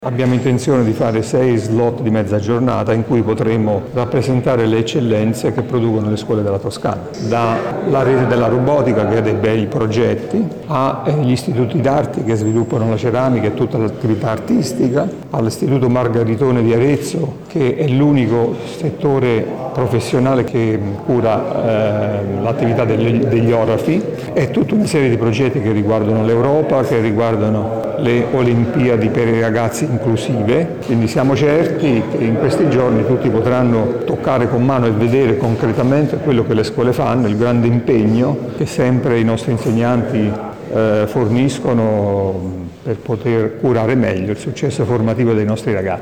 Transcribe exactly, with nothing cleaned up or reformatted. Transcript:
Abbiamo intenzione di fare sei slot di mezza giornata in cui potremo rappresentare le eccellenze che producono le scuole della Toscana, dalla rete della robotica che ha dei bei progetti, agli istituti d'arte che sviluppano la ceramica e tutta l'attività artistica, all'istituto Margaritone di Arezzo che è l'unico settore professionale che cura eh, l'attività degli, degli orafi, e tutta una serie di progetti che riguardano l'Europa, che riguardano le Olimpiadi per i ragazzi inclusive. Quindi siamo certi che in questi giorni tutti potranno toccare con mano e vedere concretamente quello che le scuole fanno, il grande impegno che sempre i nostri insegnanti eh, forniscono per poter curare meglio il successo formativo dei nostri ragazzi.